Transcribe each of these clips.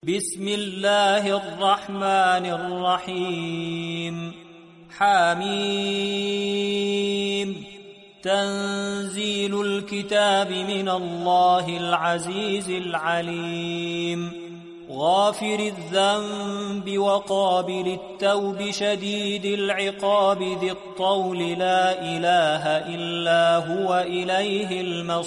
بسم الله الرحمن الرحيم حميم تنزيل الكتاب من الله العزيز العليم غافر الذنب وقابل التوب شديد العقاب ذي الطول لا إله إلا هو إليه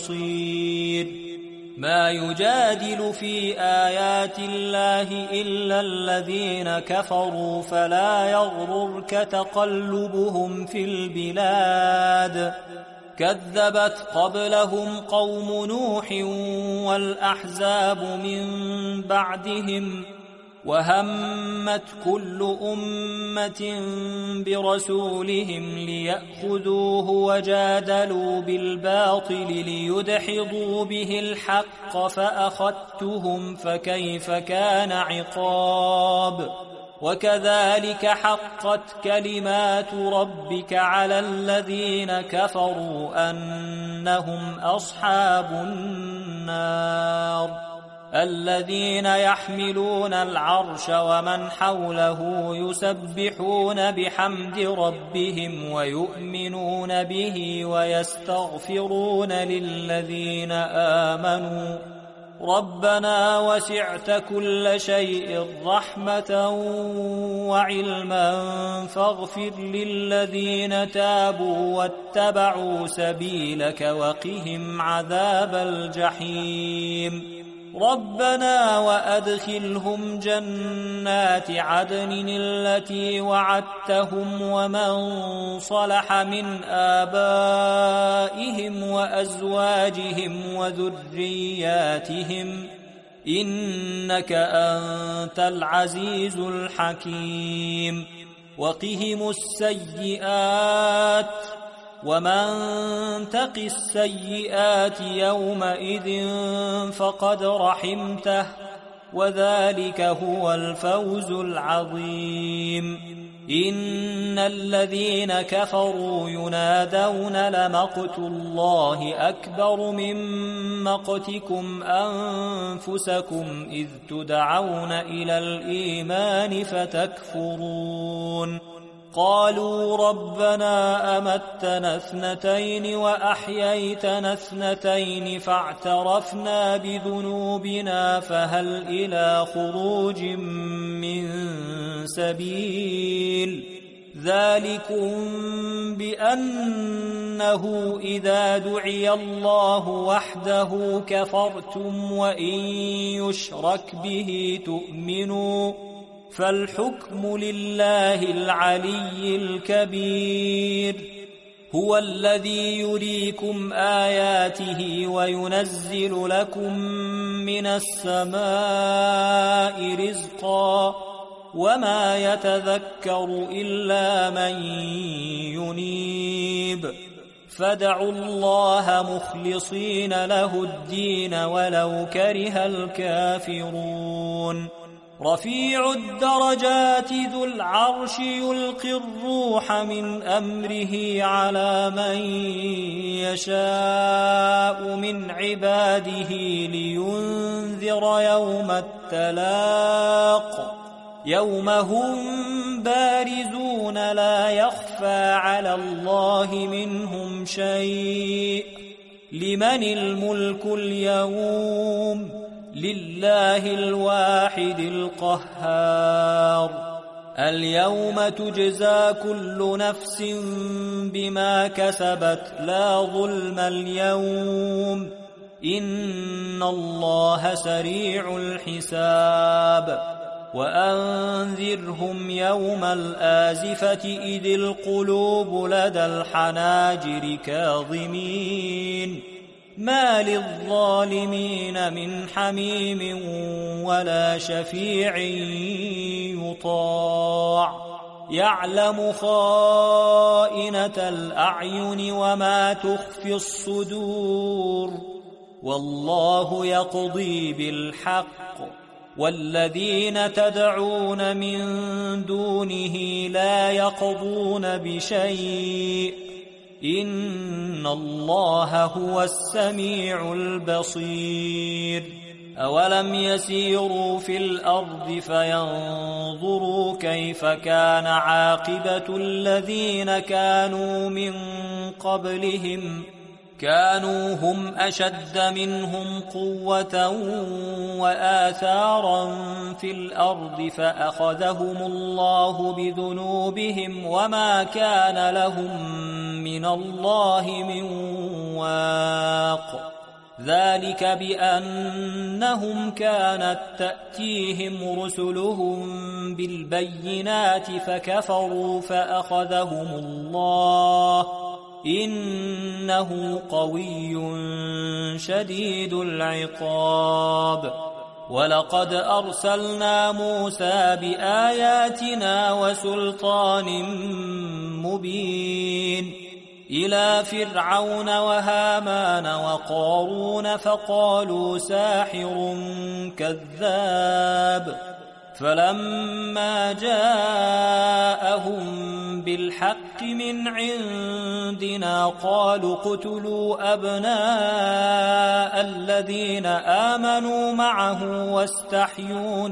المصير ما يجادل في آيات الله إلا الذين كفروا فلا يغررك تقلبهم في البلاد كذبت قبلهم قوم نوح والأحزاب من بعدهم وهمت كل أمة برسولهم ليأخذوه وجادلوا بالباطل ليدحضوا به الحق فأخذتهم فكيف كان عقاب وكذلك حقت كلمات ربك على الذين كفروا أنهم أصحاب النار الذين يحملون العرش ومن حوله يسبحون بحمد ربهم ويؤمنون به ويستغفرون للذين آمنوا ربنا وسعت كل شيء رحمة وعلما فاغفر للذين تابوا واتبعوا سبيلك وقهم عذاب الجحيم ربنا وأدخلهم جنات عدن التي وعدتهم ومن صلح من آبائهم وأزواجهم وذرياتهم إنك أنت العزيز الحكيم وقهم السيئات ومن تق السيئات يومئذ فقد رحمته وذلك هو الفوز العظيم إن الذين كفروا ينادون لمقت الله أكبر من مقتكم أنفسكم إذ تدعون إلى الإيمان فتكفرون قالوا ربنا أمتنا اثنتين وأحييتنا اثنتين فاعترفنا بذنوبنا فهل إلى خروج من سبيل ذلكم بأنه إذا دعي الله وحده كفرتم وإن يشرك به تؤمنوا فالحكم لله العلي الكبير هو الذي يريكم آياته وينزل لكم من السماء رزقا وما يتذكر إلا من ينيب فادعوا الله مخلصين له الدين ولو كره الكافرون رفيع الدرجات ذو العرش يلقي الروح من أمره على من يشاء من عباده لينذر يوم التلاق يوم هم بارزون لا يخفى على الله منهم شيء لمن الملك اليوم لله الواحد القهار اليوم تجزى كل نفس بما كسبت لا ظلم اليوم إن الله سريع الحساب وأنذرهم يوم الآزفة إذ القلوب لدى الحناجر كاظمين ما للظالمين من حميم ولا شفيع يطاع يعلم خائنة الأعين وما تخفي الصدور والله يقضي بالحق والذين تدعون من دونه لا يقضون بشيء إن الله هو السميع البصير أولم يسيروا في الأرض فينظروا كيف كان عاقبة الذين كانوا من قبلهم كانوا هم أشد منهم قوة وآثارا في الأرض فأخذهم الله بذنوبهم وما كان لهم من الله من واق ذلك بأنهم كانت تأتيهم رسلهم بالبينات فكفروا فأخذهم الله إنه قوي شديد العقاب ولقد أرسلنا موسى بآياتنا وسلطان مبين إلى فرعون وهامان وقارون فقالوا ساحر كذاب فلما جاءهم بالحق من عندنا قالوا اقتلوا أبناء الذين آمنوا معه واستحيوا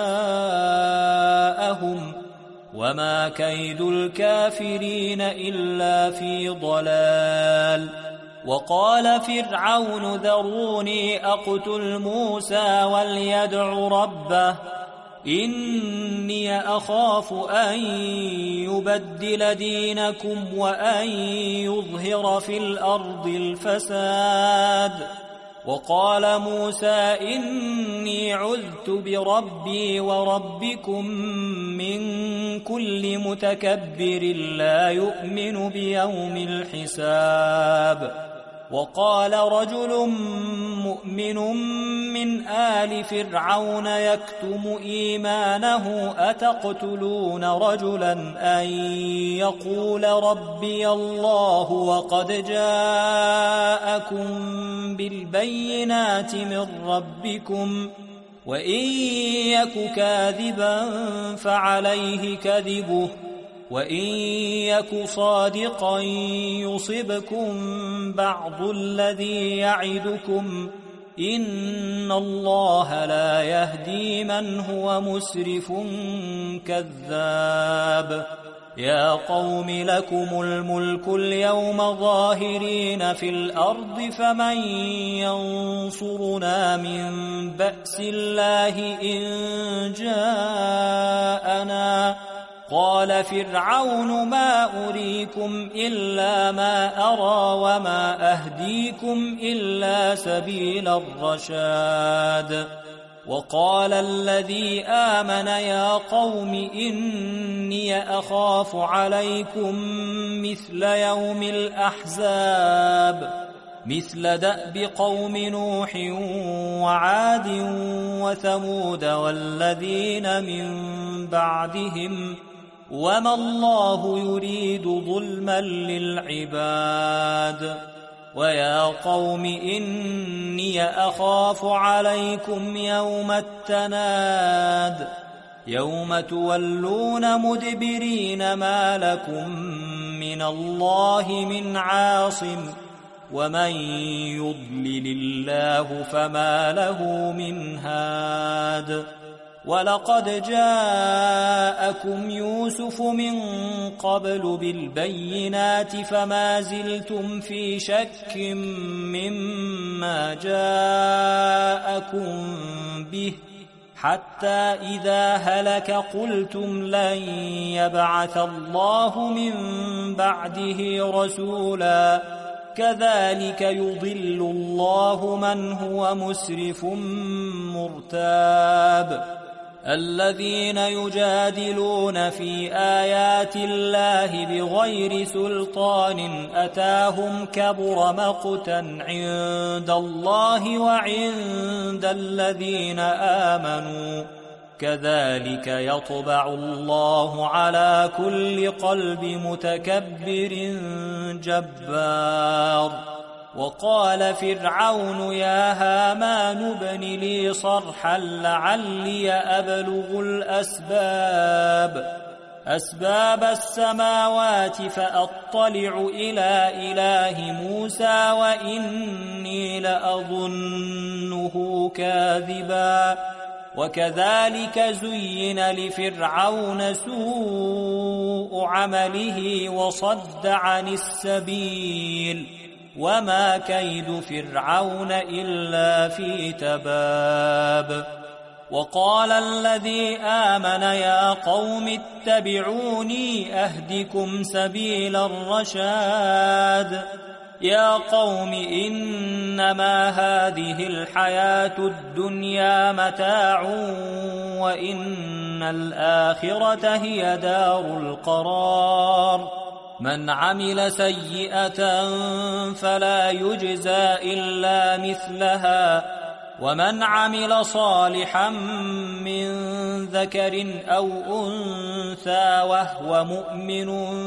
نساءهم وما كيد الكافرين إلا في ضلال وقال فرعون ذروني أقتل موسى وليدع ربه إني أخاف أن يبدل دينكم وأن يظهر في الأرض الفساد وقال موسى إني عذت بربي وربكم من كل متكبر لا يؤمن بيوم الحساب وقال رجل مؤمن من آل فرعون يكتم إيمانه أتقتلون رجلا أن يقول ربي الله وقد جاءكم بالبينات من ربكم وإن يك كاذبا فعليه كذبه وإن يك صادقا يصبكم بعض الذي يعدكم إن الله لا يهدي من هو مسرف كذاب يا قوم لكم الملك اليوم ظاهرين في الأرض فمن ينصرنا من بأس الله إن جاءنا قال فرعون ما أريكم إلا ما أرى وما أهديكم إلا سبيل الرشاد وقال الذي آمن يا قوم إني أخاف عليكم مثل يوم الأحزاب مثل دأب قوم نوح وعاد وثمود والذين من بعدهم وما الله يريد ظلما للعباد ويا قوم إني أخاف عليكم يوم التناد يوم تولون مدبرين ما لكم من الله من عاصم ومن يضلل الله فما له من هاد ولقد جاءكم يوسف من قبل بالبينات فما زلتم في شك مما جاءكم به حتى إذا هلك قلتم لن يبعث الله من بعده رسولا كذلك يضل الله من هو مسرف مرتاب الذين يجادلون في آيات الله بغير سلطان أتاهم كبر مقتا عند الله وعند الذين آمنوا كذلك يطبع الله على كل قلب متكبر جبار وقال فرعون يا هامان ابن لي صرحا لعلي أبلغ الأسباب أسباب السماوات فأطلع إلى إله موسى وإني لأظنه كاذبا وكذلك زين لفرعون سوء عمله وصد عن السبيل وما كيد فرعون إلا في تباب وقال الذي آمن يا قوم اتبعوني أهدكم سبيل الرشاد يا قوم إنما هذه الحياة الدنيا متاع وإن الآخرة هي دار القرار من عمل سيئة فلا يجزى إلا مثلها ومن عمل صالحا من ذكر أو أنثى وهو مؤمن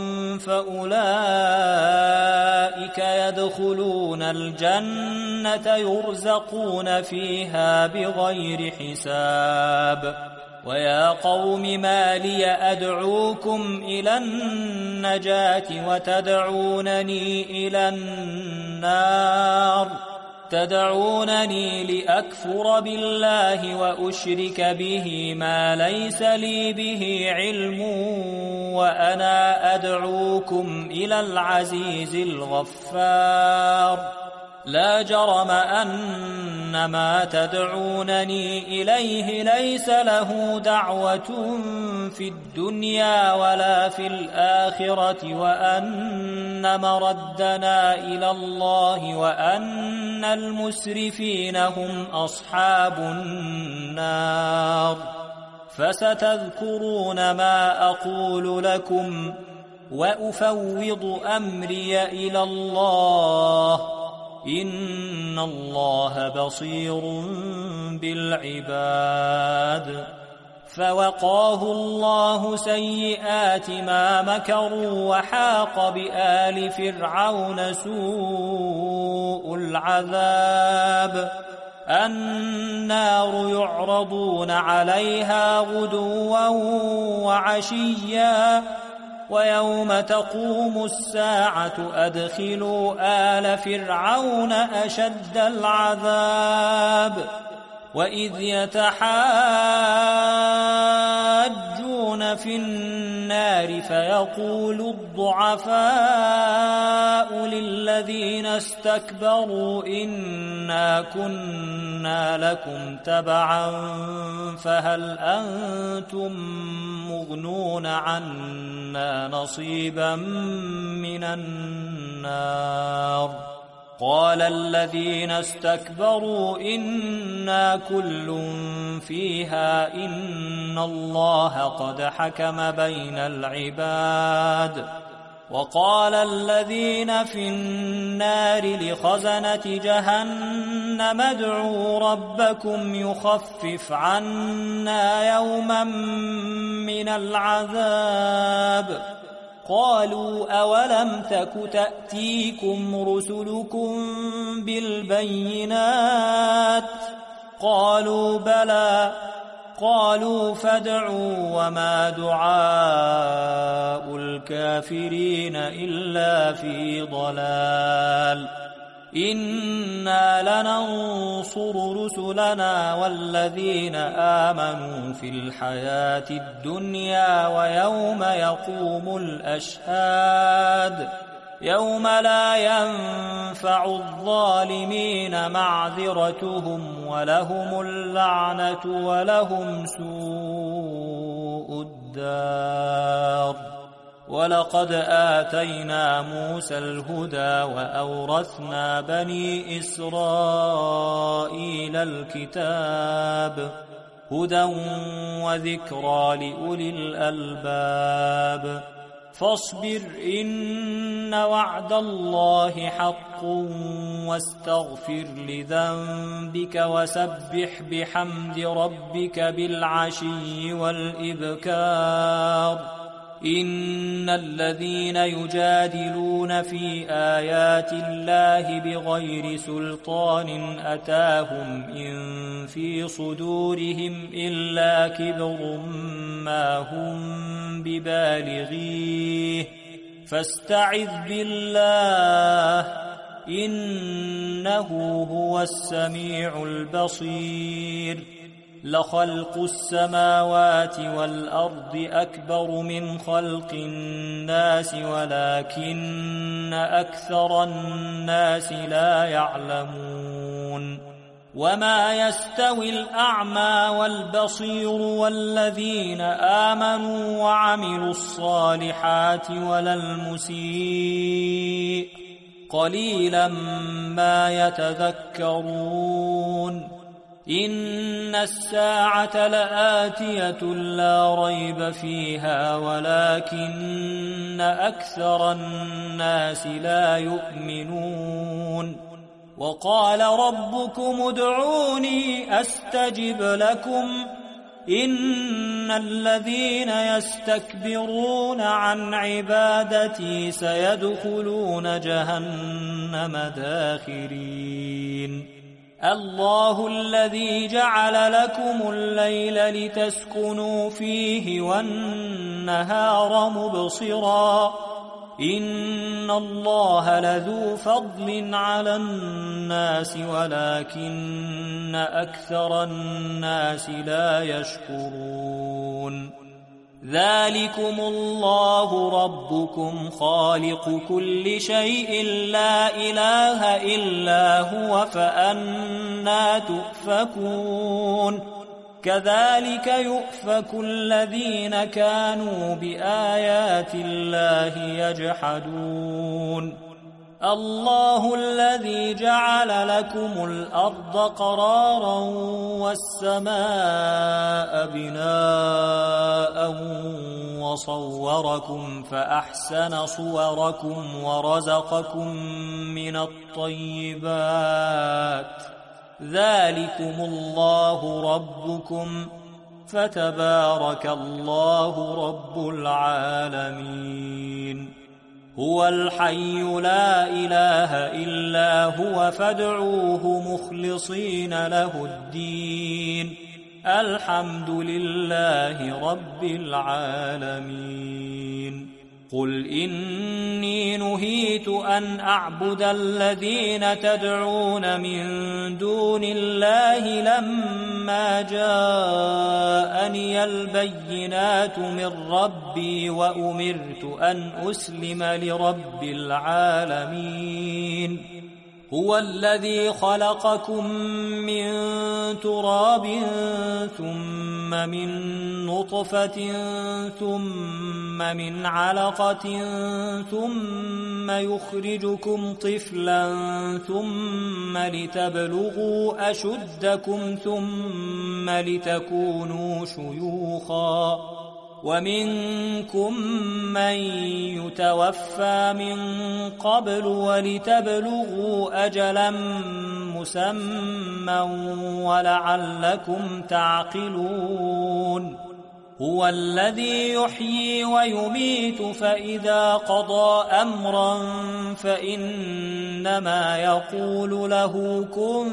فأولئك يدخلون الجنة يرزقون فيها بغير حساب ويا قوم ما لي أدعوكم إلى النجاة وتدعونني إلى النار تدعونني لأكفر بالله وأشرك به ما ليس لي به علم وأنا أدعوكم إلى العزيز الغفار لا جرم أن ما تدعونني إليه ليس له دعوة في الدنيا ولا في الآخرة وأن مردنا إلى الله وأن المسرفين هم أصحاب النار فستذكرون ما أقول لكم وأفوض أمري إلى الله إن الله بصير بالعباد فوقاه الله سيئات ما مكروا وحاق بآل فرعون سوء العذاب النار يعرضون عليها غدوا وعشيا ويوم تقوم الساعة أدخلوا آل فرعون أشد العذاب وإذ يتحاجون في النار فيقول الضعفاء للذين استكبروا إنا كنا لكم تبعا فهل أنتم مغنون عنا نصيبا من النار قال الذين استكبروا إنا كل فيها إن الله قد حكم بين العباد وقال الذين في النار لخزنة جهنم ادعوا ربكم يخفف عنا يوما من العذاب قالوا أولم تك تأتيكم رسلكم بالبينات قالوا بلى قالوا فادعوا وما دعاء الكافرين إلا في ضلال إنا لننصر رسلنا والذين آمنوا في الحياة الدنيا ويوم يقوم الأشهاد يوم لا ينفع الظالمين معذرتهم ولهم اللعنة ولهم سوء الدار ولقد آتينا موسى الهدى وأورثنا بني إسرائيل الكتاب هدى وذكرى لأولي الألباب فاصبر إن وعد الله حق واستغفر لذنبك وسبح بحمد ربك بالعشي والإبكار إن الذين يجادلون في آيات الله بغير سلطان أتاهم إن في صدورهم إلا كبر ما هم ببالغيه فاستعذ بالله إنه هو السميع البصير لخلق السماوات والأرض أكبر من خلق الناس ولكن أكثر الناس لا يعلمون وما يستوي الأعمى والبصير والذين آمنوا وعملوا الصالحات ولا المسيء قليلا ما يتذكرون إن الساعة لآتية لا ريب فيها ولكن أكثر الناس لا يؤمنون وقال ربكم ادعوني أستجب لكم إن الذين يستكبرون عن عبادتي سيدخلون جهنم داخرين الله الذي جعل لكم الليل لتسكنوا فيه والنهار مبصرا إن الله لذو فضل على الناس ولكن أكثر الناس لا يشكرون ذلكم الله ربكم خالق كل شيء لا إله إلا هو فأنى تؤفكون كذلك يؤفك الذين كانوا بآيات الله يجحدون الله الذي جعل لكم الأرض قرارا والسماء بناء وصوركم فأحسن صوركم ورزقكم من الطيبات ذلكم الله ربكم فتبارك الله رب العالمين هو الحي لا إله إلا هو فادعوه مخلصين له الدين الحمد لله رب العالمين قل إني نهيت أن أعبد الذين تدعون من دون الله لما جاءني البينات من ربي وأمرت أن أسلم لرب العالمين هو الذي خلقكم من تراب ثم من نطفة ثم من علقة ثم يخرجكم طفلا ثم لتبلغوا أشدكم ثم لتكونوا شيوخا ومنكم من يتوفى من قبل ولتبلغوا أجلا مسمى ولعلكم تعقلون هو الذي يحيي ويميت فإذا قضى أمرا فإنما يقول له كن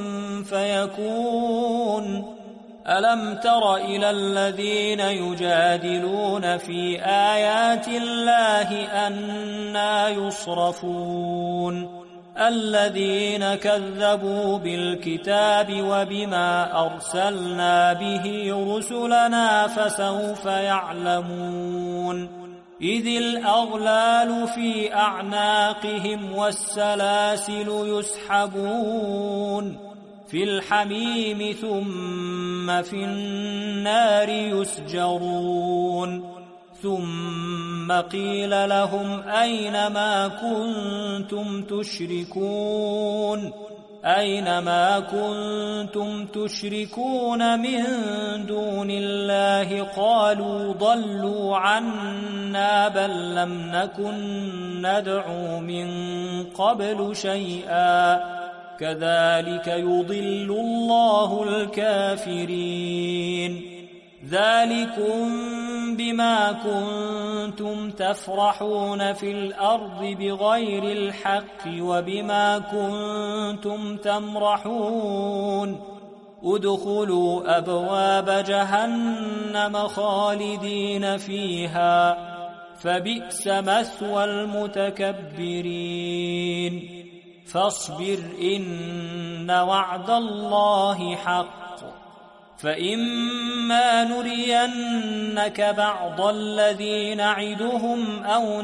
فيكون ألم تر إلى الذين يجادلون في آيات الله أنى يصرفون الذين كذبوا بالكتاب وبما أرسلنا به رسلنا فسوف يعلمون إذ الأغلال في أعناقهم والسلاسل يسحبون في الحميم ثم في النار يسجرون ثم قيل لهم أين ما كنتم تشركون أين ما كنتم تشركون من دون الله قالوا ضلوا عنا بل لم نكن ندعو من قبل شيئا كذلك يضل الله الكافرين ذلكم بما كنتم تفرحون في الأرض بغير الحق وبما كنتم تمرحون ادخلوا أبواب جهنم خالدين فيها فبئس مثوى المتكبرين فاصبر إن وعد الله حق فإما نرينك بعض الذي نعدهم أو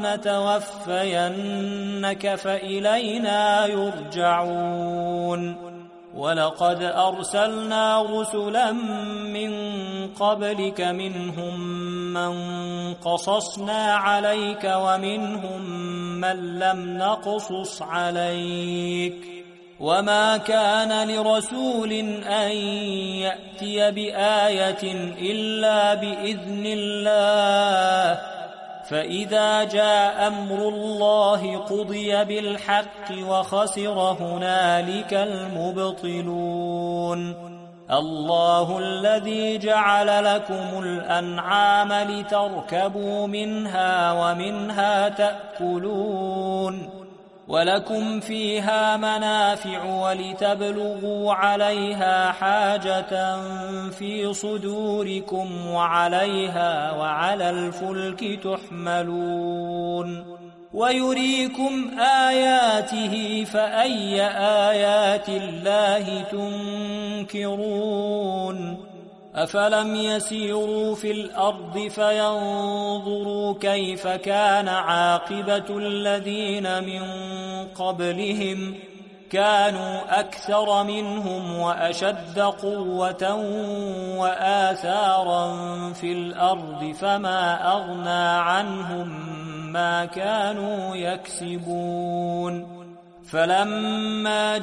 نتوفينك فإلينا يرجعون ولقد أرسلنا رسلا من قبلك منهم من قصصنا عليك ومنهم من لم نقصص عليك وما كان لرسول أن يأتي بآية إلا بإذن الله فإذا جاء أمر الله قضي بالحق وخسر هنالك المبطلون الله الذي جعل لكم الأنعام لتركبوا منها ومنها تأكلون ولكم فيها منافع ولتبلغوا عليها حاجة في صدوركم وعليها وعلى الفلك تحملون ويريكم آياته فأي آيات الله تنكرون أفلم يسيروا في الأرض فينظروا كيف كان عاقبة الذين من قبلهم كانوا أكثر منهم وأشد قوة وآثارا في الأرض فما أغنى عنهم ما كانوا يكسبون فلما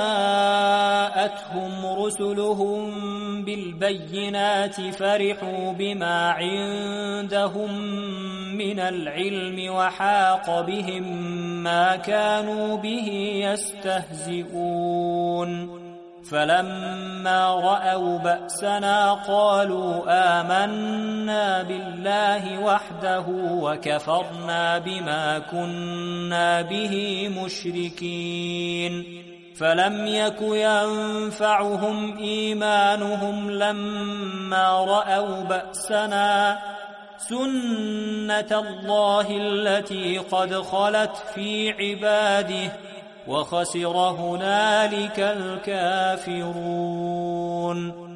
جاءتهم رسلهم بالبينات فرحوا بما عندهم من العلم وحاق بهم ما كانوا به يستهزئون فلما رأوا بأسنا قالوا آمنا بالله وحده وكفرنا بما كنا به مشركين فلم يك ينفعهم إيمانهم لما رأوا بأسنا سنة الله التي قد خلت في عباده وخسر هنالك الكافرون